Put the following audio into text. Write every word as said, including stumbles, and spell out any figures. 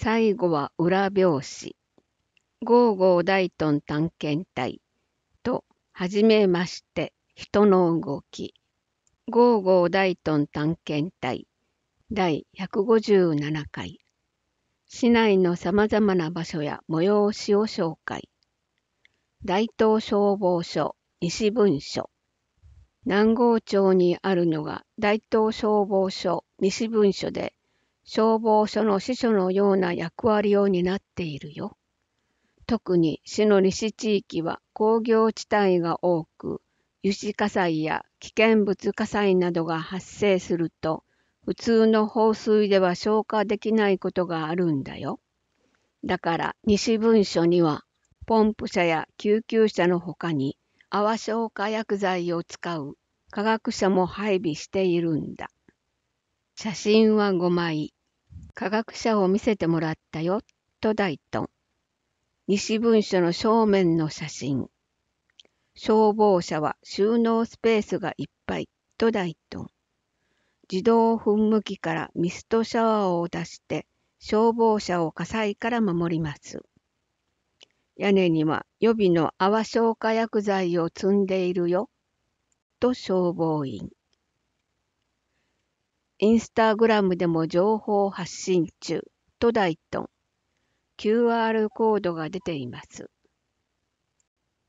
最後は裏表紙。ゴーゴー大屯探検隊と、はじめまして、人の動き。ゴーゴー大屯探検隊だいひゃくごじゅうななかい。市内のさまざまな場所や催しを紹介。大東消防署西分署。南郷町にあるのが大東消防署西分署で、消防署の支所のような役割を担っているよ。特に市の西地域は工業地帯が多く、油脂火災や危険物火災などが発生すると、普通の放水では消火できないことがあるんだよ。だから西分署には、ポンプ車や救急車のほかに、泡消火薬剤を使う科学者も配備しているんだ。写真はごまい。科学者を見せてもらったよ、と大東。西分署の正面の写真。消防車は収納スペースがいっぱい、と大東。自動噴霧器からミストシャワーを出して消防車を火災から守ります。屋根には予備の泡消火薬剤を積んでいるよ、と消防員。インスタグラムでも情報発信中、と大東。キューアール コードが出ています。